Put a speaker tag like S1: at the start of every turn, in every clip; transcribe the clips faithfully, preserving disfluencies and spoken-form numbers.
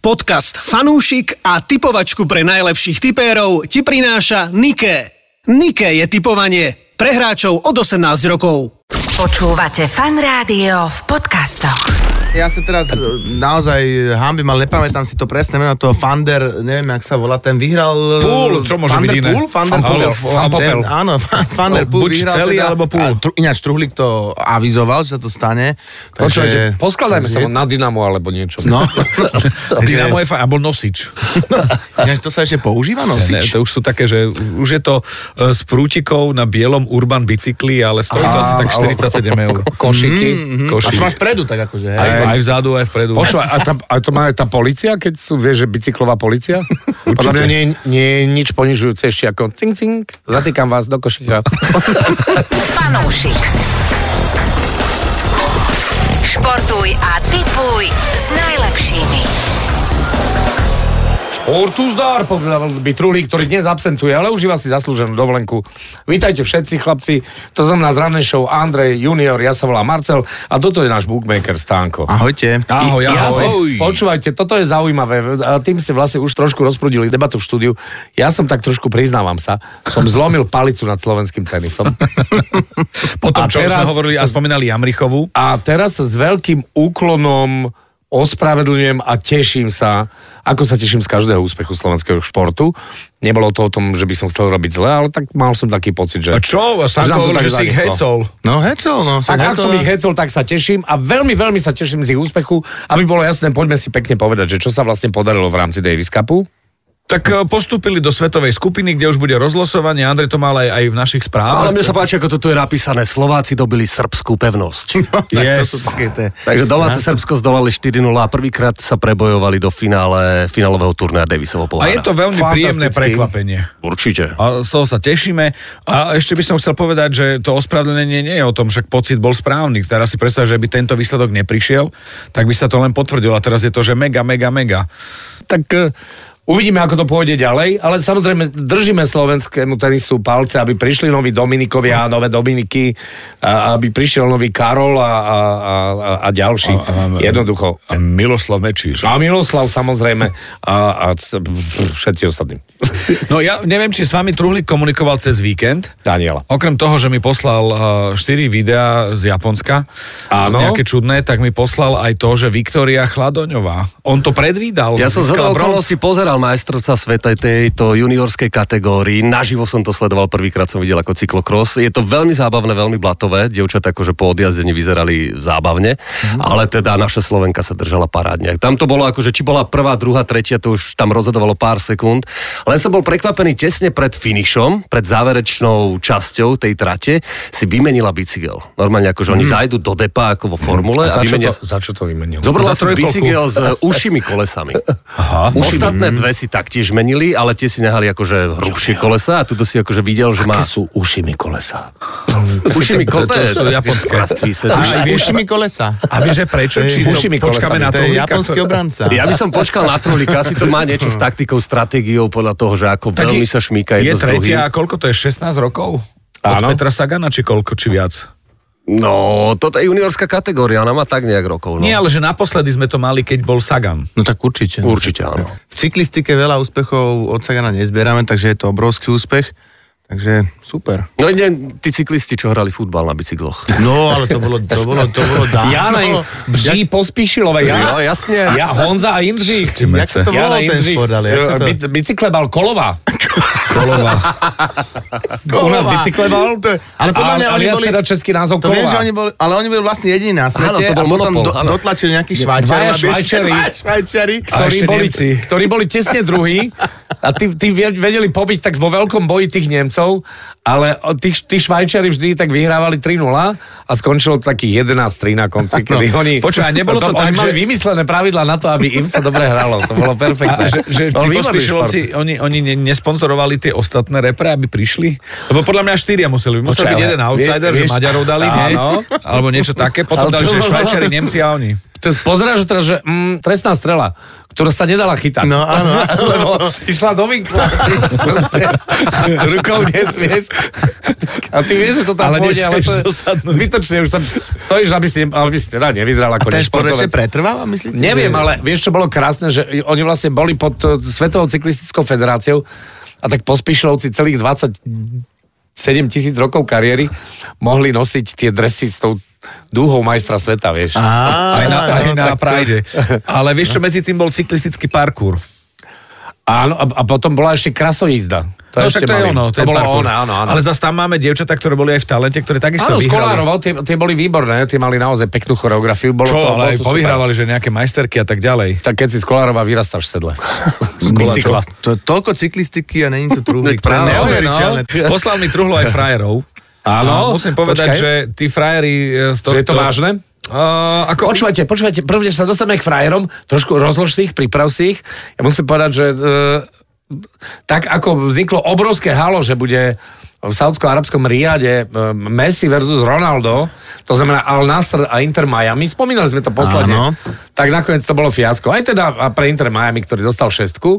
S1: Podcast Fanúšik a tipovačku pre najlepších tipérov ti prináša Niké. Niké je tipovanie pre hráčov od osemnásť rokov.
S2: Počúvate Fan Rádio v podcastoch.
S3: Ja sa teraz naozaj hanbím, ale nepamätám si to presné meno, toho Fander, neviem, jak sa volá, ten vyhral...
S4: Pool, čo môže byť iné?
S3: Fander Pool?
S4: Fanpopel.
S3: Áno, Fander Pool vyhral.
S4: Buď celý,
S3: teda,
S4: alebo Pool.
S3: Tru, ináč Truhlík to avizoval, že sa to stane.
S5: Počúvajte, poskladajme sa na Dynamo alebo niečo.
S3: No.
S4: Dynamo je fajn, alebo nosič.
S3: Ináč to sa ešte používa, nosič?
S4: Ne, to už sú také, že už je to s prútikou na bielom Urban bicykli, ale stojí to asi tak štyridsaťsedem eur.
S5: Košiky.
S3: Mm-hmm.
S4: Košík.
S3: A to máš predu, tak akože.
S4: Aj, aj vzadu, aj vpredu.
S5: Počúvaj, a, tá, a to má aj tá polícia, keď sú, vieš, že bicyklová polícia? Podľa mňa nie, nie je nič ponižujúce ešte ako cink, cink, zatýkam vás do košíka.
S2: Fanúšik. Športuj a tipuj s najlepšími.
S5: Športuzdár, povedal by Truhlík, ktorý dnes absentuje, ale užíva si zaslúženú dovolenku. Vítajte všetci, chlapci. To znamená z rannej show Andrej Junior, ja sa volám Marcel a toto je náš bookmaker Stánko.
S3: Ahojte.
S4: Ahoj,
S5: Ja
S4: ahoj.
S5: si, počúvajte, toto je zaujímavé. A tým ste vlastne už trošku rozprudili debatu v štúdiu. Ja som tak trošku, priznávam sa, som zlomil palicu nad slovenským tenisom.
S4: Potom,
S5: A
S4: čo sme
S5: teraz
S4: hovorili a
S5: sa-
S4: spomínali Jamrichovú.
S5: A teraz sa s veľkým úklonom ospravedlňujem a teším sa, ako sa teším z každého úspechu slovenského športu. Nebolo to o tom, že by som chcel robiť zle, ale tak mal som taký pocit, že...
S4: A čo? A Stanko hovoril, že si ich hecol.
S3: No hecol, no.
S5: Tak ak som ich hecol, tak sa teším a veľmi, veľmi sa teším z ich úspechu. Aby bolo jasné, poďme si pekne povedať, že čo sa vlastne podarilo v rámci Davis Cupu.
S4: Tak e, postúpili do svetovej skupiny, kde už bude rozlosovanie. Andrej to mal aj, aj v našich správach.
S6: Ale mne sa páči, ako toto je napísané. Slováci dobili srbskú pevnosť.
S3: Tak
S4: Yes.
S3: to sú také tie...
S6: Takže domáce Srbsko zdolali štyri nula a prvýkrát sa prebojovali do finále, finálového turnaja Davisovho
S4: A
S6: pohára.
S4: je to veľmi príjemné prekvapenie.
S6: Určite.
S4: A z toho sa tešíme. A ešte by som chcel povedať, že to ospravedlnenie nie je o tom, však pocit bol správny. Teraz si predstav, že by tento výsledok neprišiel, tak by sa to len potvrdilo. A teraz je to, že mega, mega, mega.
S5: Tak uh, uvidíme, ako to pôjde ďalej, ale samozrejme držíme slovenskému tenisu palce, aby prišli noví Dominikovia a nové Dominiky, a aby prišiel nový Karol a, a, a, a ďalší.
S4: A- a-
S5: Jednoducho.
S4: A Miloslav Mečíř.
S5: A Miloslav samozrejme a, a c- všetci ostatní.
S4: No ja neviem, či s vami Truhlík komunikoval cez víkend.
S5: Daniela.
S4: Okrem toho, že mi poslal štyri videá z Japonska,
S5: Áno.
S4: nejaké čudné, tak mi poslal aj to, že Viktória Chladoňová. On to predvídal.
S6: Ja som z
S4: získala
S6: hodou
S4: bronz.
S6: okolností pozeral majstrovstvá sveta tejto juniorskej kategórii. Naživo som to sledoval, prvýkrát som videl ako cyklokros. Je to veľmi zábavné, veľmi blatové. Dievčatá akože po odjazdení vyzerali zábavne, mm. ale teda naša Slovenka sa držala parádne. Tam to bolo akože, či bola prvá, druhá, tretia, to už tam rozhodovalo pár sekúnd. Len som bol prekvapený tesne pred finišom, pred záverečnou časťou tej trate, si vymenila bicykel. Normálne akože oni zajdu do depa ako vo formule a,
S5: A za, čo
S6: vymenia...
S5: to, za čo to vymenil?
S6: Zobrala
S4: Za
S6: si
S4: trojkolku.
S6: bicykel s ušimi kolesami.
S4: Aha.
S6: Ostatné dve si taktiež menili, ale tie si nehali akože hrubšie kolesa a tu si akože videl, že má...
S5: Aké sú ušimi kolesa?
S6: Ušimi
S4: To, to
S6: kolesa.
S4: sú japonské.
S6: A
S4: A vieš,
S3: Ušimi kolesa.
S4: a vieš, že prečo? Či to
S5: Ušimi
S4: počkáme
S5: kolesami,
S4: na
S3: To je
S4: Truhlíka?
S3: japonský obranca.
S6: Ja by som počkal na Truhlíka, asi to má niečo s taktikou, stratégiou podľa toho, že ako
S4: Tak
S6: veľmi
S4: je-
S6: sa šmíka
S4: Je
S6: jedno s
S4: tretia,
S6: druhým.
S4: a koľko to je? šestnásť rokov? Od
S5: Áno.
S4: Petra Sagana, či koľko, či viac?
S6: No, toto je juniorská kategória, ona má tak nejak rokov. No.
S4: Nie, ale že naposledy sme to mali, keď bol Sagan.
S3: No tak určite.
S6: Určite áno.
S3: V cyklistike veľa úspechov od Sagana nezbierame, takže je to obrovský úspech. Takže super.
S6: No nie, tí cyklisti, čo hrali futbal na bicykloch.
S3: No, ale to bolo, to bolo, to bolo dávno.
S5: Jana Bží Pospíšilové.
S6: Jo,
S5: Ja,
S6: jasne.
S5: ja Honza a Jindřich.
S3: Jak sa to volalo ten šport, ale jak sa to...
S5: Bi- Bicyklebal Kolová.
S4: Kolová.
S5: U nás bicyklebal.
S3: To je- Ale podľa mňa
S5: a,
S3: oni
S5: a
S3: boli...
S5: teda český názov
S3: To viem, že
S5: Kolová.
S3: oni boli, ale oni boli vlastne jediní na svete
S6: Áno, to bol
S3: a potom
S6: monopol,
S3: do,
S6: áno.
S3: dotlačili nejakých Švajčiarov.
S5: Dvaja
S3: aby ešte
S5: Švajčiari.
S3: dvaja Švajčiari.
S4: A
S5: ktorí
S4: ešte
S5: boli,
S4: Nemci.
S5: ktorí boli tesne druhí a tí, tí vedeli pobiť tak vo veľkom boji tých Nemcov, ale tí, tí Švajčiari vždy tak vyhrávali tri nula a skončilo to takých jedenásť tri na konci, kedy oni...
S4: Počúvaj, nebolo to tak,
S5: oni mali
S4: že-
S5: vymyslené pravidlá na to, aby im sa dobre hralo. To bolo perfektné.
S4: A že, že
S5: To bol
S4: tí
S5: výborný
S4: pospíšilovci,
S5: šport.
S4: oni, oni ne- nesponzorovali tie ostatné repre, aby prišli? Lebo podľa mňa štyria museli. Musel
S5: Počkaj,
S4: byť
S5: ale
S4: jeden outsider,
S5: vie-
S4: že
S5: vieš-
S4: Maďarov dali, nie?
S5: Áno.
S4: Alebo niečo také. Potom
S5: Ale
S4: dali,
S5: to
S4: že
S5: bolo-
S4: Švajčiari, Nemci a oni.
S5: To pozráš teraz, že mm, trestná strela. ktorá sa nedala chytať.
S3: No áno.
S5: Lebo išla do vinkla. Rukou nesmieš. A ty vieš, že to tam
S4: Ale
S5: pôjde, ale to je
S4: dosadnúť.
S5: zbytočne. Už tam stojíš, aby si, aby si teda nevyzeral ako
S3: A ten šport
S5: nešportovec.
S3: ešte pretrváva, myslíte?
S5: Neviem, ale vieš, čo bolo krásne, že oni vlastne boli pod uh, Svetovou cyklistickou federáciou a tak Pospíšilovci celých dvadsaťsedem tisíc rokov kariéry mohli nosiť tie dresy s tou dúhou majstra sveta, vieš.
S3: Á,
S4: Aj na, aj
S3: no,
S4: na
S3: tak to-
S4: Pride. Ale vieš čo, medzi tým bol cyklistický parkour.
S5: Áno, a, a potom bola ešte krasojízda. To
S4: No
S5: ešte
S4: však to je
S5: mali.
S4: ono.
S5: To
S4: ten
S5: bolo
S4: parkour.
S5: ono, áno, áno.
S4: Ale zase tam máme dievčatá, ktoré boli aj v talente, ktoré takisto
S5: Áno, z
S4: vyhrali.
S5: Kolárovou, tie, tie boli výborné, tie mali naozaj peknú choreografiu. Bolo
S4: Čo,
S5: to, bolo
S4: ale aj
S5: to super.
S4: povyhrávali, že nejaké majsterky a tak ďalej.
S5: Tak keď si z Kolárova vyrastáš v sedle. Z bicykla.
S3: To je toľko cyklistiky a není to truhlík. To je
S6: Práve,
S3: neuveriteľné.
S4: Poslal mi truhlo aj frajerov.
S5: Áno,
S4: A musím povedať,
S5: počkaj.
S4: že tí frajeri z
S5: Že
S4: tohto...
S5: je to vážne?
S4: Uh, ako...
S5: Počúvajte, počúvajte, prvne, že sa dostaneme k frajerom, trošku rozlož si ich, priprav si ich. Ja musím povedať, že e, tak ako vzniklo obrovské halo, že bude v saúdsko-arabskom Riade e, Messi versus Ronaldo, to znamená Al Nassr a Inter Miami, spomínali sme to posledne,
S3: Áno.
S5: tak nakoniec to bolo fiasko. Aj teda a pre Inter Miami, ktorý dostal šestku,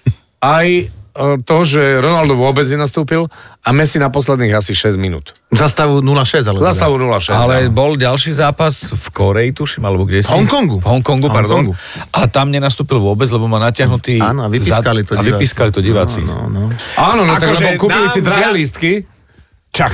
S5: aj to, že Ronaldo vôbec nenastúpil a Messi na posledných asi šesť minút.
S3: Zastavu nula šesť, ale...
S5: Zastavu nula šesť.
S4: Ale bol ďalší zápas v Koreji, tuším, alebo kde si?
S3: V Hongkongu.
S4: V Hongkongu, pardon.
S3: Hongkongu.
S4: A tam nenastúpil vôbec, lebo má natiahnutý...
S3: Áno, a vypískali to
S4: A
S3: diváci.
S4: vypískali to diváci.
S3: No, no, no.
S5: Áno, no tak
S4: Akože
S5: lebo kúpili
S4: nám
S5: si drahé
S4: vzia-
S5: lístky.
S4: Čak.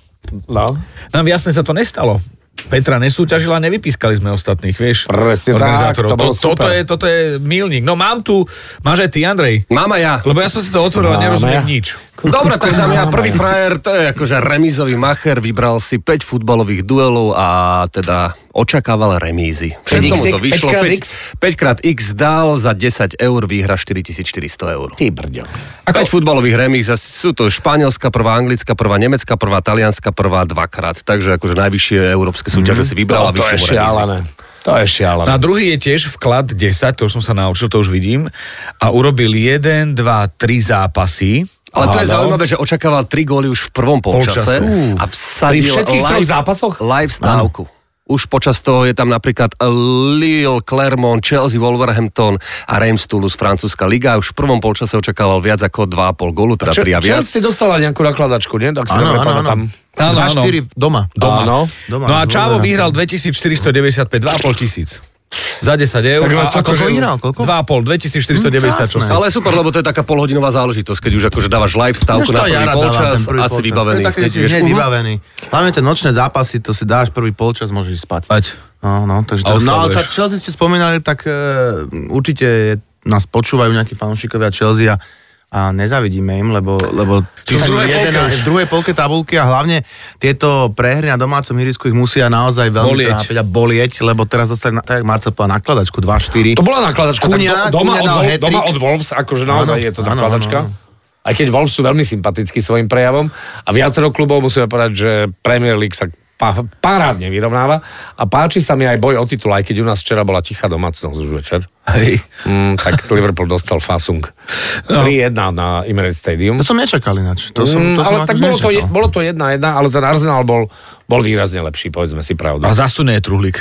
S5: No.
S4: Nám jasne sa to nestalo. Petra nesúťažila, nevypískali sme ostatných, vieš.
S5: Presne tak,
S4: organizátorov.
S5: to bolo
S4: toto,
S5: super.
S4: je, toto je milník. No mám tu, máš aj ty, Andrej.
S6: Mám aj ja.
S4: Lebo ja som si to otvoril a
S5: Máme.
S4: nerozumiem nič.
S6: Dobre, tak dám ja prvý frajer, to je akože remízový macher, vybral si päť futbalových duelov a teda očakával remízy. Všetko mu to vyšlo,
S5: päť krát
S6: päť
S5: X?
S6: päť krát X dal, za desať eur výhra štyritisícštyristo eur.
S5: Ty brďo.
S6: päť futbalových remíz, a sú to španielská prvá, anglická prvá, nemecká prvá, talianská prvá dvakrát, takže akože najvyššie európske súťaže si vybral a
S5: To
S6: vyšlo
S5: je
S6: mu remízy.
S5: šialené. To je šialené.
S4: No a druhý je tiež vklad desať, to už som sa naučil, to už vidím. A urobil jeden, dva, tri zápasy.
S6: Ale to je
S5: Áno.
S6: zaujímavé, že očakával tri góly už v prvom polčase
S4: Polčase.
S6: a vsadil
S5: Pri všetkých troch zápasoch?
S6: live stávku. Už počas toho je tam napríklad Lille, Clermont, Chelsea, Wolverhampton a Reims Toulouse, francúzska liga. Už v prvom polčase očakával viac ako dva a pol gólu, teda tri a viac.
S5: Chelsea dostala nejakú nakladačku, nie? Tak si
S3: Áno,
S5: dobre
S3: áno,
S5: pamätám.
S3: áno.
S4: Áno,
S3: dva
S4: áno.
S3: štyri doma.
S4: Doma.
S5: Áno.
S3: Doma,
S4: No a
S3: s
S4: Čavo
S3: Wolverhampton.
S4: vyhral dvetisícštyristodeväťdesiatpäť, dva a pol tisíc. Za desať eur.
S3: Tak,
S4: a
S3: to- koľko vyhral, koľko?
S4: dva a pol, dvetisícštyristodeväťdesiatosem.
S3: Hm, krásne.
S6: Ale super, lebo to je taká polhodinová záležitosť, keď už akože dávaš live stávku
S3: Vieš,
S6: na
S3: to ja
S6: prvý
S3: rád dávam
S6: polčas,
S3: ten prvý
S6: asi
S3: polčas.
S6: vybavený.
S3: To je také,
S6: hneď
S3: že si
S6: vieš,
S3: hneď
S6: uh-huh.
S3: vybavený. Hlavne tie nočné zápasy, to si dáš prvý polčas, môžeš ísť spať.
S4: Ať.
S3: No, no, takže
S4: A
S3: to, no ale
S4: oslavuješ.
S3: tak Chelsea ste spomínali, tak uh, určite je, nás počúvajú nejakí fanúšikovia Chelsea a, a nezavidíme im, lebo, lebo
S4: Ty v druhej polke už.
S3: v druhej polke tabulky a hlavne tieto prehry na domácom ihrisku ich musia naozaj veľmi
S4: Bolieť.
S3: trápiť a bolieť, lebo teraz dostali, tak jak Marcel povedal, nakladačku dva štyri.
S5: To bola nakladačka.
S3: Kuňa-
S5: tak do, doma,
S3: Kuňa
S5: od,
S3: dal
S5: Vol-
S3: hat-trick.
S5: doma od Wolves, akože naozaj
S3: Áno,
S5: je to
S3: áno,
S5: nakladačka.
S3: áno, áno.
S5: Aj keď Wolves sú veľmi sympatickí svojim prejavom a viacero klubov musíme povedať, že Premier League sa pa- parádne vyrovnáva a páči sa mi aj boj o titul, aj keď u nás včera bola tichá domácnosť už večer.
S4: Hej.
S5: Mm, tak Liverpool dostal fasung.
S4: No.
S5: tri jedna na Emirates Stadium.
S3: To som nečakal ináč. To som,
S5: Mm,
S3: to som
S5: ale tak
S3: akože
S5: bolo to,
S3: nečakal.
S5: bolo to jedna jedna, ale ten Arsenal bol, bol výrazne lepší, povedzme si pravdu.
S4: A zase tu nie je truhlík.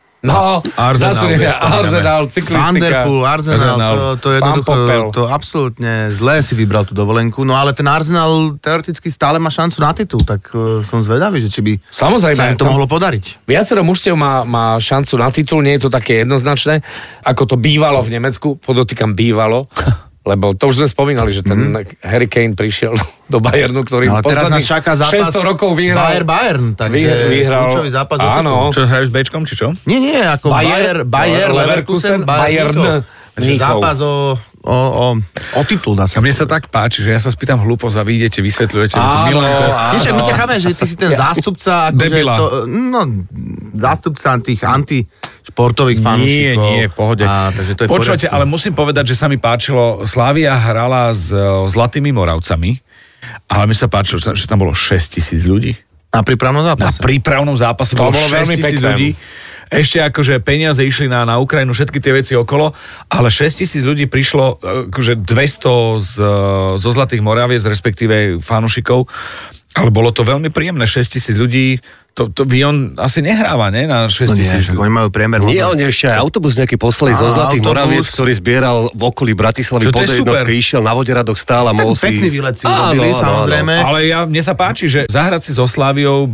S5: No,
S4: Arsenal,
S5: zase
S4: vieš, spomíname.
S5: Arsenal, cyklistika.
S3: Vanderpool, Arsenal,
S4: Arsenal.
S3: to, to je
S5: Van
S3: jednoducho,
S5: Poppel.
S3: to absolútne zle si vybral tú dovolenku, no ale ten Arsenal teoreticky stále má šancu na titul, tak uh, som zvedavý, že či by
S5: Samozrejme,
S3: sa im to
S5: tam-
S3: mohlo podariť.
S5: Viacero mužstiev má, má šancu na titul, nie je to také jednoznačné, ako to bývalo v Nemecku, podotýkam bývalo, lebo to už sme spomínali, že ten mm. Harry Kane prišiel do Bayernu, ktorý
S3: Ale teraz nás
S5: posledných
S3: čaká zápas
S5: šesťsto rokov vyhral.
S3: Bayer Bayern, takže
S5: Vy- vyhral,
S3: kľúčový zápas o
S5: áno.
S3: titul.
S4: Čo, hrajú s Bčkom, či čo?
S3: Nie, nie, ako Bayer, Bayer, Leverkusen, Bayern,
S5: Bayern Mníchov.
S3: zápas o, o, o, o titul, dá
S4: A
S3: sa.
S4: mne sa tak páči, že ja sa spýtam hlúposť a vy idete, vysvetľujete mi to.
S5: Áno,
S4: Milanko,
S5: áno.
S3: Vieš, my ťa chápeme, že ty si ten zástupca, akože
S4: Debila.
S3: to, no, zástupca tých antišportových
S4: Nie,
S3: fanúšikov.
S4: nie, v pohode.
S3: A, takže to je v
S4: Počúvate,
S3: poriadku.
S4: ale musím povedať, že sa mi páčilo, Slavia hrala s o, Zlatými Moravcami, ale mi sa páčilo, že že tam bolo šesťtisíc ľudí.
S3: Na prípravnom
S4: Na
S3: zápase.
S4: prípravnom zápase
S5: To
S4: bolo
S5: bolo veľmi
S4: šesťtisíc
S5: pekné.
S4: ľudí. Ešte akože peniaze išli na, na Ukrajinu, všetky tie veci okolo, ale šesťtisíc ľudí prišlo, akože dvesto z, zo Zlatých Moraviec, respektíve fanúšikov, ale bolo to veľmi príjemné, šesťtisíc ľudí, To, to Vion asi nehráva, ne? Na šesť tisíc.
S3: No nie, oni majú priemer.
S6: Nie, oni ešte aj autobus nejaký poslali zo Zlatých Moraviec, ktorý zbieral v okolí Bratislavy pod jednotke, išiel na Voderadoch stál a mohol si...
S3: Pekný výlet si urobili, samozrejme.
S4: Ale ja, mne sa páči, že zahrať si so Sláviou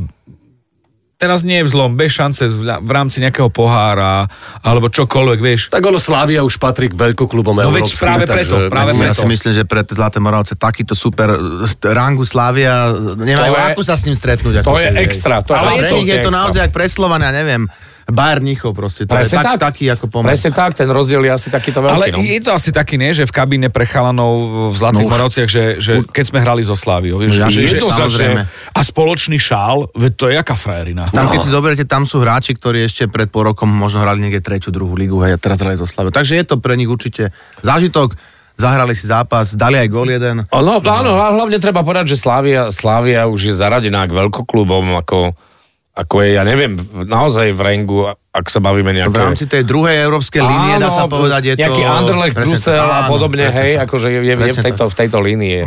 S4: teraz nie je vzlom, bez šance v rámci nejakého pohára, alebo čokoľvek, vieš.
S6: Tak ono Slavia už patrí k veľkoklubom
S4: no
S6: európskym.
S4: No veď práve preto,
S6: takže...
S4: práve
S3: ja
S4: preto.
S3: Ja si myslím, že pre Zlaté Moravce takýto super rangu Slavia nemajú
S5: je,
S3: ako sa s ním stretnúť.
S5: To
S3: ako
S5: je extra. To
S3: ale
S5: je,
S3: pre nich je to
S5: extra.
S3: naozaj jak pre Slovania, neviem. Bayern Mníchov proste, to presne je tak, tak, taký ako pomer.
S5: Presne tak, ten rozdiel je asi takýto veľký.
S4: Ale
S5: no.
S4: je to asi taký, nie, že v kabíne pre chalanov v Zlatých no, Moravciach, že, že keď sme hrali so Sláviou, vieš,
S3: no,
S4: že,
S3: že,
S4: samozrejme. A spoločný šál, veď to je jaká frajerina.
S3: Tam,
S4: no.
S3: keď si zoberiete, tam sú hráči, ktorí ešte pred pol rokom možno hrali niekde tretiu, druhú ligu, hej, a teraz hrali so Sláviou. Takže je to pre nich určite zážitok. Zahrali si zápas, dali aj gól jeden.
S5: No, áno, hlavne treba povedať, že Slavia, Slavia už je zaradená k veľkoklubom, ako ako je, ja neviem, naozaj v rangu, ak sa bavíme nejaké...
S3: V rámci tej druhej európskej línie, dá sa povedať, je to...
S5: Nejaký Anderlecht, Brusel a podobne, hej, akože je, je, je v, tejto, v tejto línii.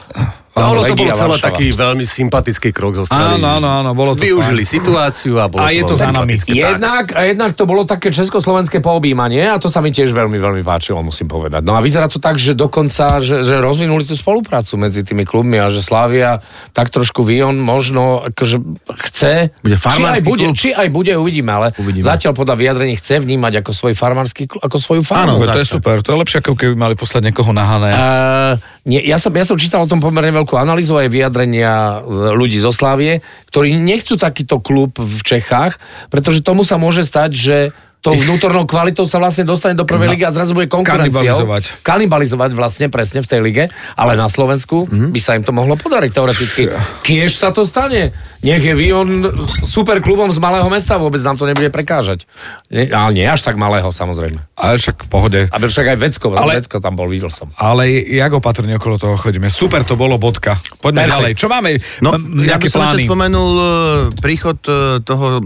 S6: No, ono to bol celé taký veľmi sympatický krok zo strany.
S4: Áno, áno, áno, bolo to
S6: využili fajn. Situáciu a bolo
S4: a to je to za nami.
S5: Jednak, a jednak to bolo také československé poobímanie a to sa mi tiež veľmi, veľmi páčilo, musím povedať. No a vyzerá to tak, že dokonca, že, že rozvinuli tú spoluprácu medzi tými klubmi a že Slavia tak trošku Vion možno akože chce,
S3: bude
S5: či aj bude,
S3: klub.
S5: či aj bude, uvidíme, ale uvidíme. Zatiaľ podľa vyjadrení chce vnímať ako svoj farmársky klub, ako svoju farmu.
S4: Áno, to je super, to je lepšie, ako keby mali poslať niekoho na Hané.
S5: Uh, nie, ja, som, ja som čítal o tom pomerne veľkú analýzu aj vyjadrenia ľudí zo Slávie, ktorí nechcú takýto klub v Čechách, pretože tomu sa môže stať, že tou vnútornou kvalitou sa vlastne dostane do prvej no, ligy a zrazu bude konkurenciou.
S4: Kanibalizovať.
S5: Kanibalizovať vlastne presne v tej lige, ale na Slovensku mm-hmm. by sa im to mohlo podariť teoreticky. Kiež sa to stane. Nech je Vion super klubom z malého mesta, vôbec nám to nebude prekážať. Nie, ale nie až tak malého, samozrejme.
S4: Ale však v pohode.
S5: A však aj Vecko, ale, Vecko tam bol, videl som.
S4: Ale jak opatrne okolo toho chodíme. Super to bolo, bodka. Poďme Perfect. ďalej. Čo máme?
S3: No,
S4: M-
S3: ja by som ešte spomenul príchod toho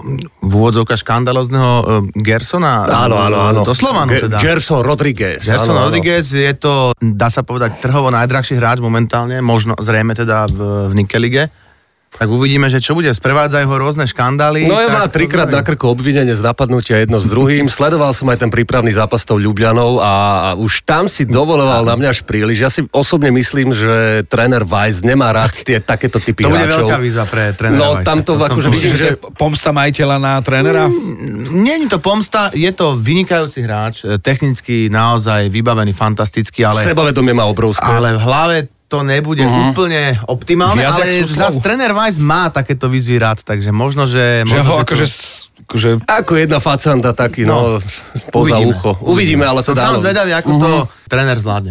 S3: v úvodzovka škandalozného Gersona.
S6: Áno, áno, áno.
S3: Do Slovanu teda.
S6: Gerson Rodriguez.
S3: Gerson áno, Rodriguez áno. je to, dá sa povedať, trhovo najdrahší hráč momentálne, možno zrejme teda v, v Nike lige. Tak uvidíme, že čo bude. Sprevádzajú ho rôzne škandály.
S6: No ja má
S3: tak...
S6: trikrát na krku obvinenie z napadnutia jedno s druhým. Sledoval som aj ten prípravný zápas s tou Ľubľanou a už tam si dovoloval na mňa až príliš. Ja si osobne myslím, že tréner Weiss nemá rád tie takéto typy
S3: to
S6: hráčov.
S3: To bude veľká výzva pre trénera
S6: No
S3: Weissa.
S6: tam to, to akože myslím, že...
S4: Pomsta majiteľa na trénera?
S3: Nie je to pomsta, je to vynikajúci hráč, technicky naozaj vybavený, fantastický, ale...
S6: Sebavedomie má obrovské.
S3: Ale v hlave to nebude uh-huh. úplne optimálne,
S4: Viac
S3: ale zase tréner Weiss má takéto výzvy rád, takže možno, že...
S4: Že
S3: možno,
S4: ho
S3: že
S4: akože...
S3: To...
S4: akože...
S6: Ako jedna facanda taký, no, no poza
S3: uvidíme.
S6: ucho. Uvidíme, ale to
S3: Som
S6: dá.
S3: sám zvedavý, ako uh-huh. to tréner zvládne.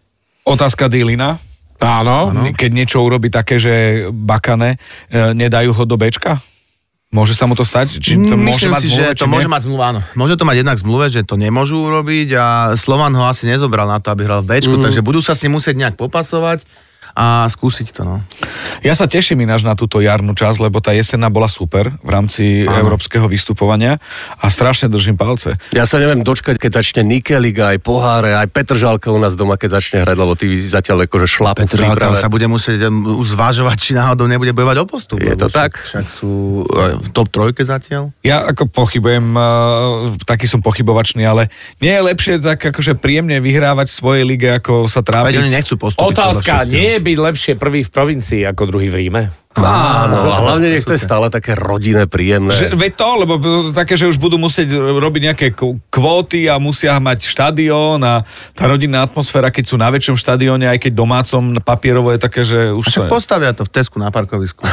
S4: Otázka Dylina.
S5: Áno.
S4: Keď niečo urobí také, že bakane, nedajú ho do Bčka? Môže sa mu to stať? Či to môže
S3: Myslím
S4: mať
S3: si,
S4: zmluve,
S3: že to môže mať zmluva, áno. Môže to mať jednak zmluve, že to nemôžu urobiť a Slovan ho asi nezobral na to, aby hral v Bčku, mm-hmm. takže budú sa s ním musieť nejak popasovať a skúsiť to, no.
S4: Ja sa teším ináč na túto jarnú časť, lebo tá jesenná bola super v rámci Áno. európskeho vystupovania a strašne držím palce.
S6: Ja sa neviem dočkať, keď začne Nike Liga, aj poháre, aj Petržalka u nás doma, keď začne hrať, lebo ty zatiaľ akože šlap v príprave.
S3: sa bude musieť už zvažovať, či náhodou nebude bojovať o postup.
S6: Je to tak?
S3: Však, však sú v top trojke zatiaľ.
S4: Ja ako pochybujem, taký som pochybovačný, ale nie je lepšie tak akože príjemne vyhrávať v svojej lige, ako sa trápiť.
S3: Veď oni nechcú postúpiť.
S5: Otázka, nie je byť lepšie prvý v provincii ako druhý v Ríme?
S6: Áno, a hlavne nech to je stále také rodinné, príjemné.
S4: Že, veď to, lebo také, že už budú musieť robiť nejaké kvóty a musia mať štadión a tá rodinná atmosféra, keď sú na väčšom štadióne, aj keď domácom papierovo je také, že už...
S3: A však postavia to v Tesku na parkovisku.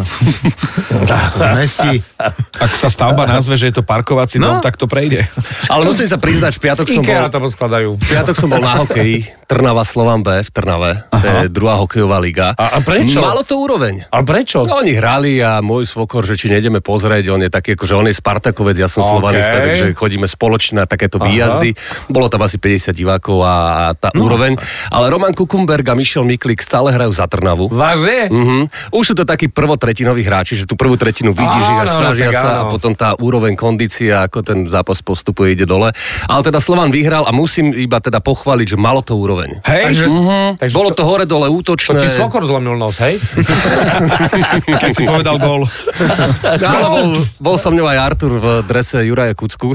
S3: Mestí.
S4: Ak sa stavba nazve, že je to parkovací no. dom, tak to prejde.
S6: Ale musím sa priznať, v piatok som bol...
S5: to poskladajú.
S6: V piatok som bol na hokeji, Trnava Slovan B v Trnave, to je druhá hokejová liga.
S5: A, a prečo?
S6: Malo to úroveň.
S5: A prečo?
S6: No, oni hrali a môj svokor, že či nejdeme pozrieť, on je taký, akože on je Spartakovec, ja som okay. Slovanista, takže chodíme spoločne na takéto Aha. výjazdy. Bolo tam asi päťdesiat divákov a, a tá no. úroveň. Ale Roman Kukumberg a Michal Miklik stále hrajú za Trnavu.
S5: Vážne?
S6: Uh-huh. Už sú to takí prvotretinoví hráči, že tú prvú tretinu vidíš ich a snažia sa a potom tá úroveň kondícia, ako ten zápas postupuje, ide dole. Ale teda Slovan vyhral a musím iba teda pochváliť, že malo to úroveň. úroveň.
S4: Hej?
S5: Takže,
S6: Mhm.
S5: takže
S6: Bolo to hore dole
S5: To
S6: útočné.
S5: ti svokor zlomil nos, hej?
S4: Keď si povedal gól.
S6: Ale bol, bol som ňou aj Artur v drese Juraja Kucku.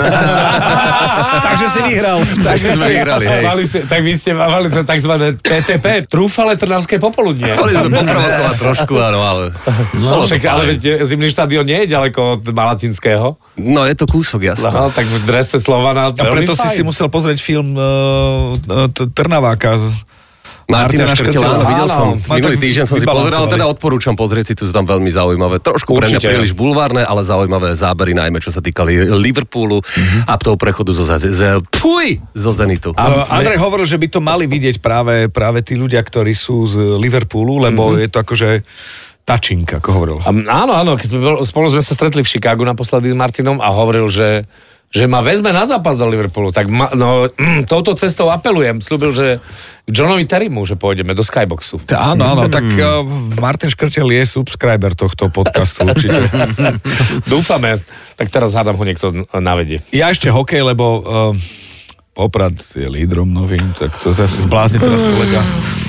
S4: Takže si vyhral.
S6: Takže sme vyhrali, hej.
S5: Mali si, tak vy ste mali to takzvané té té pé, trúfale trnavské popoludnie.
S6: Boli sme poprovokovať trošku, áno, ale...
S5: No,
S6: bolo to
S5: však, ale
S6: fajn.
S5: veď zimný štadión nie je ďaleko od Malacinského.
S6: No, je to kúsok, jasné.
S5: No, tak v drese Slovana
S4: A preto si si musel pozrieť film uh, uh, Trnaváka.
S6: Martina
S4: Martina
S6: Škrtela, áno,
S4: Škrtela.
S6: videl som.
S4: Áno,
S6: Minulý
S4: tak
S6: týždeň som si pozeral,
S4: vybalancovali.
S6: teda odporúčam pozrieť si, tu sú tam veľmi zaujímavé. Trošku pre mňa
S5: Určite.
S6: príliš bulvárne, ale zaujímavé zábery, najmä čo sa týkali Liverpoolu a toho prechodu zo, z, z, puj, zo Zenitu.
S4: Uh, Andrej hovoril, že by to mali vidieť práve, práve tí ľudia, ktorí sú z Liverpoolu, lebo mm-hmm. je to akože touching, ako hovoril.
S5: A, áno, áno, keď sme bol, spolu sme sa stretli v Chicagu naposledy s Martinom a hovoril, že že ma vezme na zápas do Liverpoolu, tak ma, no, mm, touto cestou apelujem. Sľúbil, že k Johnovi Terrymu, že pôjdeme do Skyboxu.
S4: Tá, áno, áno, tak uh, Martin Škrtel je subscriber tohto podcastu určite.
S5: Dúfame. Tak teraz hádam ho niekto navedie.
S4: Ja ešte hokej, lebo uh, Poprad je lídrom novým, tak to zase zblázni teraz kolega.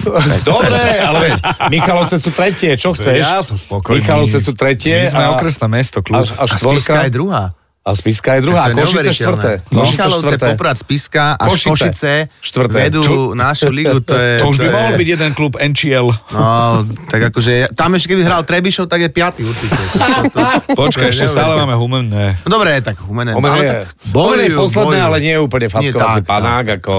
S5: Dobre, ale veď Michalovce sú tretie, čo chceš?
S4: Ja som spokojný.
S5: Michalovce sú tretie.
S4: My sme
S5: a-
S4: okresné mesto,
S5: A,
S4: kľúč.
S5: a
S3: A Spišská
S5: štvorka.
S3: je druhá.
S5: A Spišská je druhá. A
S3: To je
S5: Košice štvrté.
S3: neuveriteľné.
S5: Košice
S3: Michalovce,
S5: štvrté.
S3: Poprad, Spišská a
S5: Košice.
S3: Košice
S5: Štvrté.
S3: vedú
S5: Čo?
S3: našu ligu. To, je,
S4: To už by
S3: je-
S4: mohol byť jeden klub en há el.
S3: No, tak akože, tam ešte keby hral Trebišov, tak je piatý určite. To, to, to,
S4: Počkaj,
S3: to je
S4: ešte stále
S3: neuveriteľné.
S4: máme humenné.
S3: No dobre, tak Humené.
S5: Omen
S3: ale
S5: je,
S3: tak
S5: Omen je
S3: bojujú,
S5: posledné,
S3: bojujú.
S5: ale nie je úplne fackovací
S3: Nie, tak,
S5: panák. Ako...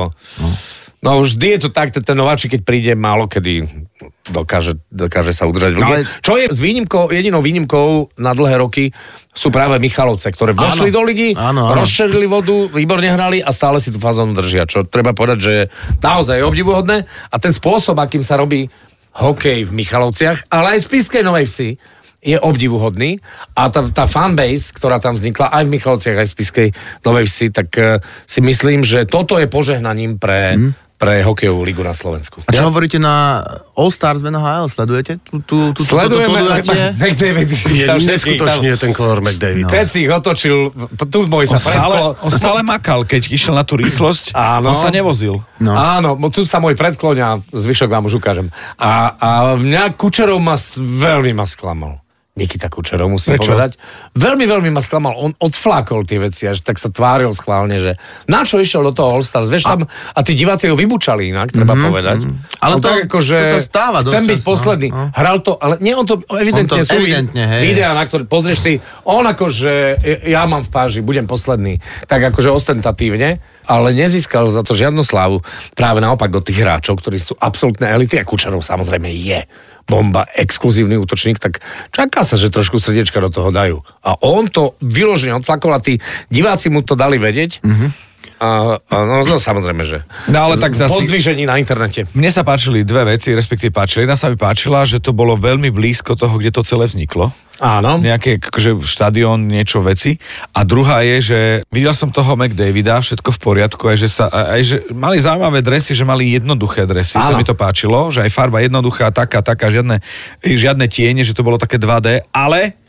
S5: No vždy je to tak, ten nováčik, keď príde, málo kedy dokáže, dokáže sa udržať v lige.
S3: Ale-
S5: Čo je s výnimkou, jedinou výnimkou na dlhé roky sú práve Michalovce, ktoré vošli do ligy,
S3: Áno, áno.
S5: rozšerili vodu, výborne hrali a stále si tú fazónu držia. Čo treba povedať, že je naozaj obdivuhodné. A ten spôsob, akým sa robí hokej v Michalovciach, ale aj v Spišskej Novej Vsi, je obdivuhodný a tá, tá fanbase, ktorá tam vznikla aj v Michalovciach, aj v Spišskej Novej Vsi, tak uh, si myslím, že toto je požehnaním pre, hmm. pre hokejovú ligu na Slovensku.
S3: A čo hovoríte na All Stars v en há el? Sledujete tú, tú, tú, toto podujatie?
S5: McDavid
S6: Je neskutočne ten Conor McDavid.
S5: Keď si ich otočil, tu môj sa
S4: On stále,
S5: predklo...
S4: on stále makal, keď išiel na tú rýchlosť,
S5: Áno.
S4: on sa nevozil.
S3: No.
S5: Áno, mo- tu sa môj predkloňa, zvyšok vám už ukážem. A, a mňa Kučerov ma s- veľmi ma sklamal. Nikita Kučerov, musím
S4: Prečo?
S5: povedať. Veľmi, veľmi ma sklamal. On odflákol tie veci, až tak sa tváril schválne, že na čo išiel do toho All Stars, vieš tam, a tí diváci ho vybučali inak, treba mm-hmm, povedať.
S3: Ale
S5: On
S3: to-
S5: tak ako, že
S3: to sa stáva dosť
S5: chcem byť
S3: často,
S5: posledný.
S3: no, no.
S5: Hral to, ale nie, on to evidentne
S3: On to
S5: sú
S3: evidentne, hej.
S5: videá, na ktoré pozrieš si, on akože ja mám v páži, budem posledný. Tak akože ostentatívne, ale nezískal za to žiadnu slávu. Práve naopak od tých hráčov, ktorí sú absolútne elity a Kučerov samozrejme je bomba, exkluzívny útočník, tak čaká sa, že trošku srdiečka do toho dajú. A on to vyložene odflakol a tí diváci mu to dali vedieť. Mm-hmm. A, a no, no samozrejme, že
S4: No ale tak zase...
S5: po zdvižení na internete.
S4: Mne sa páčili dve veci, respektíve páčili. Jedna sa mi páčila, že to bolo veľmi blízko toho, kde to celé vzniklo.
S5: Áno.
S4: Nejaké akože štadión, niečo veci. A druhá je, že videl som toho McDavida, všetko v poriadku, aj že, sa, aj, že mali zaujímavé dresy, že mali jednoduché dresy. Sa
S5: Áno.
S4: mi to páčilo, že aj farba jednoduchá, taká, taká, žiadne, žiadne tiene, že to bolo také dva dé, ale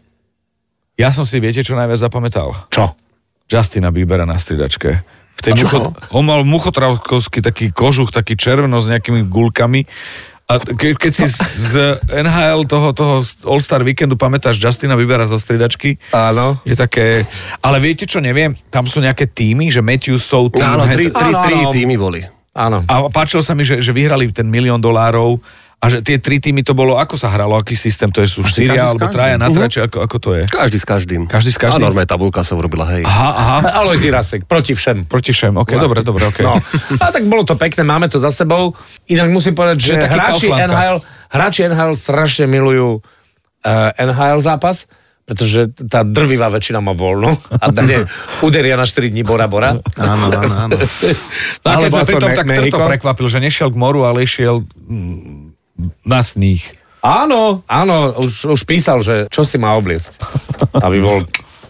S4: ja som si, viete, čo najviac zapamätal?
S5: Čo?
S4: Justina Biebera na stridačke. V tej mucho, on mal muchotravkovský taký kožuch, taký červeno s nejakými gulkami. A ke, keď si z en há el toho, toho All-Star víkendu pamätáš Justina Biebera zo stridačky,
S5: Áno.
S4: je také... Ale viete čo, neviem, tam sú nejaké týmy, že Matthews sú tým...
S6: Áno, tri, tri,
S5: Áno,
S6: tri
S5: áno.
S6: týmy boli.
S5: Áno.
S4: A páčilo sa mi, že, že vyhrali ten milión dolárov a že tie tri týmy to bolo, ako sa hralo, aký systém, to je sú
S3: Asi
S4: štyria
S3: každý s
S4: alebo
S3: každým.
S4: traja na trače, ako, ako to je?
S6: Každý s každým.
S4: Každý s každým?
S6: A normálne tabulka sa urobila, hej.
S4: Aha, aha,
S5: Alojz Irasek, proti všem.
S4: proti všem, ok, dobre, dobre, ok.
S5: No. A tak bolo to pekné, máme to za sebou. Inak musím povedať, že
S4: Že taký
S5: hráči
S4: Kauflandka.
S5: en há el, hráči en há el strašne milujú uh, en há el zápas, pretože tá drvivá väčšina má voľno a dane uderia na štyri dní Bora Bora.
S3: Áno, áno, áno.
S4: No a keď
S5: Alebo
S4: sme pri
S5: aspoň
S4: tom,
S5: Me-
S4: tak Trto
S5: Mexiko.
S4: prekvapil, že nešiel k moru, ale išiel mm, na sníh.
S5: Áno, áno, už, už písal, že čo si má obliecť, aby bol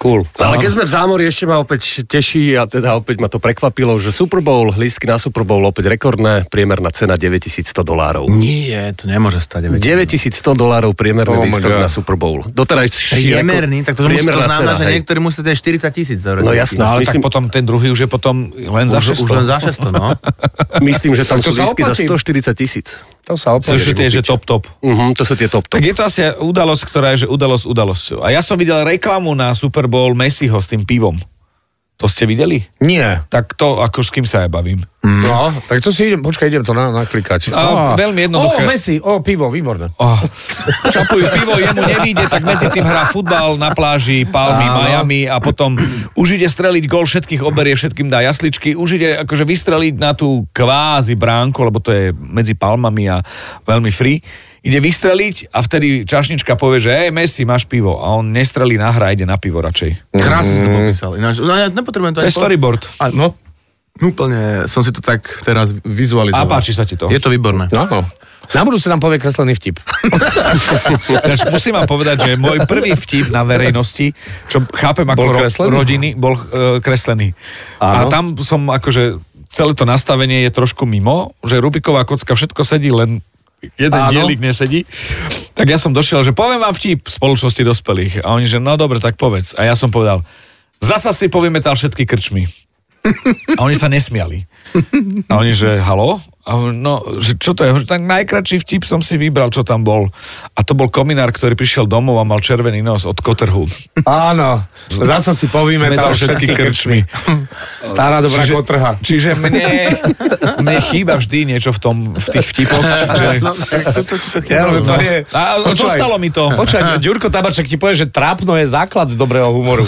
S5: Cool.
S6: Ale keď sme v zámori, ešte ma opäť teší a teda opäť ma to prekvapilo, že Super Bowl, lístky na Super Bowl opäť rekordné, priemerná cena deväťtisícsto dolárov.
S3: Nie, to nemôže stať.
S6: deväťtisícto dolárov priemerný
S5: Oh my
S6: lístok
S5: God.
S6: na Super Bowl. Doteraz
S3: Priemerný, tak to, musí, to znamená, že niektorí musí dať štyridsať tisíc.
S6: No jasné.
S4: No ale
S6: Myslím-
S4: tak potom ten druhý už je potom len za
S3: Už,
S4: šesťsto.
S3: už len za šesťsto, no.
S6: Myslím, že tam
S5: Tak to
S6: sú
S5: sa
S6: lístky za
S5: oplatí.
S6: stoštyridsať tisíc.
S5: To sa
S4: To
S5: oplatí.
S4: sú tie, že top top.
S6: Uh-huh, to sú tie top top.
S4: Tak je to asi udalosť, ktorá je, že udalosť udalosťou. A ja som videl reklamu na Super Bowl Messiho s tým pivom. To ste videli?
S5: Nie.
S4: Tak to, ako s kým sa ja bavím.
S5: No, tak to si idem, počkaj, idem to na, naklikať.
S4: A, veľmi jednoduché.
S5: Ó, Messi, ó, pivo, výborné.
S4: Oh, čapujú pivo, jemu nevíde, tak medzi tým hrá futbal na pláži, Palmy,
S5: Áno.
S4: Miami a potom už ide streliť gól, všetkých oberie, všetkým dá jasličky, už ide akože vystreliť na tú kvázi bránku, lebo to je medzi Palmami a veľmi free. Ide vystreliť a vtedy čašnička povie, že hej, Messi, máš pivo. A on nestrelí na hra, ide na pivo radšej.
S3: Krásne si to popísal. Ináč, no, ja nepotrebujem to.
S4: To je
S3: aj po-
S4: storyboard.
S3: A, no, úplne som si to tak teraz vizualizoval.
S4: A páči sa ti to?
S3: Je to výborné.
S5: No, no. Na budúce nám povie kreslený vtip.
S4: Ináč musím vám povedať, že môj prvý vtip na verejnosti, čo chápem ako
S5: Bol
S4: ro-
S5: kreslený?
S4: rodiny, bol uh, kreslený. A
S5: Áno.
S4: tam som akože, celé to nastavenie je trošku mimo, že Rubiková kocka, všetko sedí, len jeden
S5: Áno.
S4: dielik nesedí. Tak ja som došiel, že poviem vám vtip v spoločnosti dospelých. A oni, že no dobre, tak povedz. A ja som povedal, zasa si povymetal všetky krčmy. A oni sa nesmiali. A oni, že halo? A on, no, že čo to je? Tak najkratší vtip som si vybral, čo tam bol. A to bol kominár, ktorý prišiel domov a mal červený nos od kotrhu.
S5: Áno, zasa si povieme
S4: Metal
S5: tam
S4: všetky
S5: všetky
S4: krčmy.
S5: Stará dobrá
S4: Čiže-
S5: kotrha.
S4: Čiže mne, mne chýba vždy niečo v, tom, v tých vtipoch. Čiže,
S5: Ja, ale to je...
S4: a
S5: Počúvaj.
S4: zostalo mi to.
S5: Počkaj, Ďurko Tabaček ti povie, že trápno je základ dobrého humoru.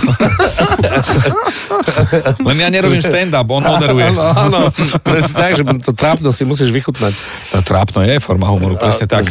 S4: Len ja nerobím stand-up, on moderuje.
S5: Áno, áno. Presne tak, že to trápno si musíš vychutnať.
S4: To trápno je forma humoru, presne tak.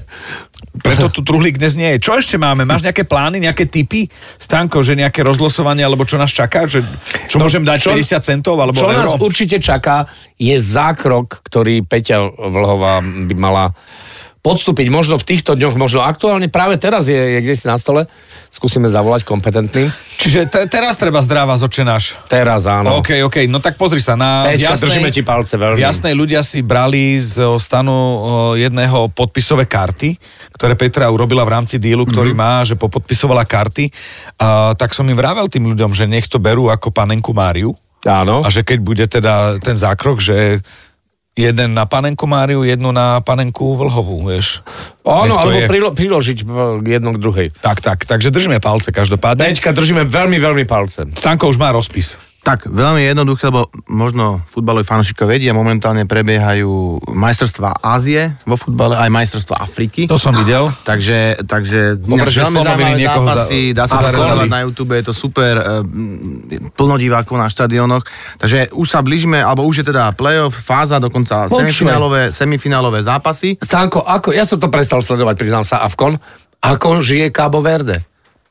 S4: Preto tu truhlík dnes nie je. Čo ešte máme? Máš nejaké plány, nejaké tipy? Stanko, že nejaké rozlosovanie, alebo čo nás čaká? Že, čo no, môžem dať,
S5: čo-
S4: päťdesiat centov, alebo
S5: Čo nás
S4: euro?
S5: určite čaká, je zákrok, ktorý Peťa Vlhová by mala podstúpiť. Možno v týchto dňoch, možno aktuálne práve teraz je, je kdesi na stole. Skúsime zavolať kompetentným.
S4: Čiže te, teraz treba zdravá z očenáš.
S5: Teraz áno.
S4: OK, OK, no tak pozri sa. Na
S5: Peťka, držíme ti palce veľmi.
S4: V Jasnej ľudia si brali z o, stanu o, jedného podpisové karty, ktoré Petra urobila v rámci dílu, ktorý mm-hmm. má, že popodpisovala karty. A, tak som im vravel tým ľuďom, že nech to berú ako panenku Máriu.
S5: Áno.
S4: A že keď bude teda ten zákrok, že jeden na panenku Máriu, jednu na panenku Vlhovú, vieš.
S5: Áno,
S4: Nech to
S5: alebo
S4: je.
S5: prilo, priložiť jedno k druhej.
S4: Tak, tak, takže držíme palce každopádne.
S5: Peťka, držíme veľmi, veľmi palce.
S4: Stanko už má rozpis.
S3: Tak, veľmi jednoduché, lebo možno futbaloví fanúšikovia vedia, momentálne prebiehajú majstrovstvá Ázie vo futbale, aj majstrovstvá Afriky.
S4: To som videl.
S3: Takže, takže
S4: Dobre, že
S3: veľmi
S4: slonovili
S3: zaujímavé
S4: niekoho za-
S3: zápasy, dá sa
S4: a
S3: to sledovať
S4: sledovali.
S3: na YouTube, je to super, eh, plno divákov na štadiónoch, takže už sa blížime, alebo už je teda playoff, fáza, dokonca
S5: Počuj.
S3: semifinálové, semifinálové zápasy.
S5: Stánko, ako, ja som to prestal sledovať, priznám sa, Avkon. Ako žije Cabo Verde?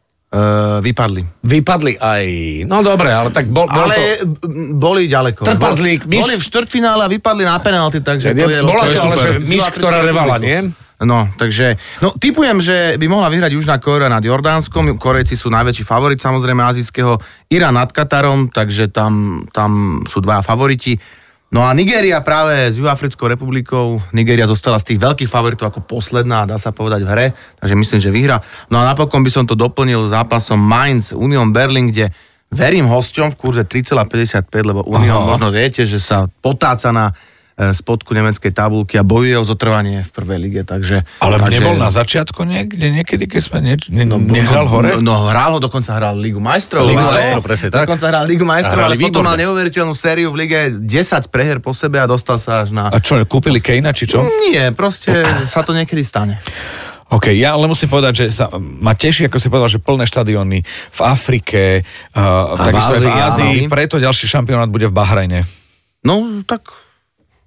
S3: Uh, vypadli.
S5: Vypadli aj... No dobre, ale tak bol, bol
S3: Ale
S5: to...
S3: b- boli ďaleko.
S5: Trpazlík,
S3: Boli,
S5: myš-
S3: boli v štvrtfinále a vypadli na penalty, takže to je...
S5: Bola
S3: to je
S5: to ale,
S3: super.
S5: že myš, ktorá revala, nie?
S3: No, takže, no typujem, že by mohla vyhrať Južná Kórea nad Jordánskom, Korejci sú najväčší favorit samozrejme azijského, Irán nad Katarom, takže tam, tam sú dvaja favoriti. No a Nigéria práve s Juhoafrickou republikou, Nigéria zostala z tých veľkých favoritov ako posledná, dá sa povedať v hre, takže myslím, že vyhra. No a napokon by som to doplnil zápasom Mainz, Union Berlin, kde verím hosťom v kurze tri celá päťdesiatpäť, lebo Union,
S4: Aha.
S3: možno viete, že sa potáca na e, spodku nemeckej tabulky a bojuje o zotrvanie v prvej lige, takže...
S4: Ale
S3: takže,
S4: nebol na začiatku niekde, niekedy, keď sme ne, ne,
S3: No,
S4: nehral hore?
S3: No, no hral ho, dokonca hral Ligu majstrov.
S6: Ligu
S3: ale-
S6: majstrov, presne tak.
S3: Dokonca hral Ligu majstrov,
S6: A
S3: ale
S6: hrali
S3: potom mal
S6: výborne.
S3: neuveriteľnú sériu v lige, desať preher po sebe a dostal sa až na...
S4: A čo, kúpili Kejna, či čo?
S3: Nie, proste sa to niekedy stane.
S4: OK, ja ale musím povedať, že sa, ma teší, ako si povedal, že plné štadióny v Afrike, uh, takisto aj v
S5: Ázii,
S4: Ázii,
S3: áno.
S4: preto ďalší šampionát bude v Bahrajne.
S3: No, tak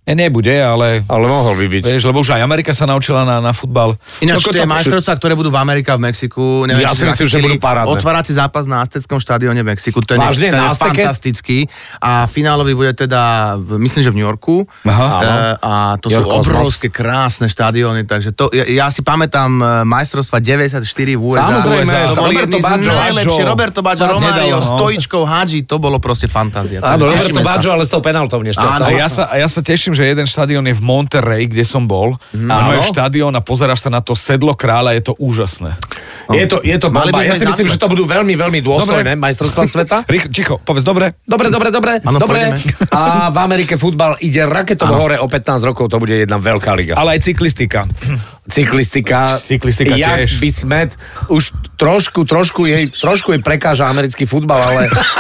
S4: E, nebude, ale...
S5: Ale mohol by byť.
S4: Vieš, lebo už aj Amerika sa naučila na, na futbal.
S3: Ináč
S4: No,
S3: tie
S4: to-
S3: majstrovstvá, ktoré budú v Amerike a v Mexiku, neviem,
S5: Ja
S3: či
S5: si myslím, že budú parádne.
S3: Otvárací zápas na Azteckom štadióne v Mexiku, ten,
S5: Vážne,
S3: je, ten
S5: na
S3: je
S5: Azteke?
S3: fantastický. A finálový bude teda, v, myslím, že v New Yorku.
S4: Aha.
S3: E, a to sú
S5: York Cosmos.
S3: obrovské, krásne štadióny, takže to, ja, ja si pamätám e, majstrovstva deväťdesiatštyri v ú es á.
S5: Samozrejme,
S3: to boli
S5: Roberto
S3: jedni z
S5: Baggio.
S3: najlepších. Roberto Baggio,
S4: Fakt
S3: Romario,
S4: nedalo, no.
S3: Stojičkou, Hadži, to bolo proste fantázia.
S5: Áno,
S3: Takže
S5: Roberto
S3: tešíme sa.
S5: Baggio, ale s tou penaltou nešťastnou.
S4: A ja, sa, a ja sa teším, že jeden štadión je v Monterrey, kde som bol. Mm,
S5: áno.
S4: je štadión a pozeráš sa na to sedlo kráľa, je to úžasné.
S5: Je to, je to
S3: Mali by
S5: bomba.
S3: sme
S5: Ja si
S3: ísť
S5: myslím,
S3: na
S5: že to budú veľmi, veľmi dôstojné majstrovstvá sveta.
S4: Rých, ticho, povedz, dobre?
S5: Dobre, dobre, dobre.
S3: Áno,
S5: dobre.
S3: pôjdeme.
S5: A v Amerike futbal ide raketovo hore o pätnásť rokov, to bude jedna veľká liga.
S4: Ale aj cyklistika.
S5: Cyklistika.
S4: Cyklistika
S5: Jak
S4: tiež.
S5: by smet, už trošku, trošku jej, trošku jej prekáža americký futbal, ale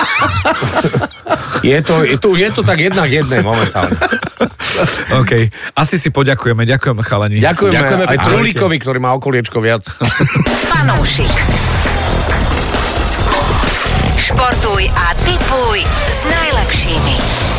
S5: je to, je to, je to tak jednak jedné momentálne.
S4: OK. Asi si poďakujeme. Ďakujeme, chalani.
S5: Ďakujeme,
S3: Ďakujeme
S5: aj
S3: pekne.
S5: Trulíkovi, ktorý má okoliečko viac.
S2: Fanúšik. Športuj a tipuj s najlepšími.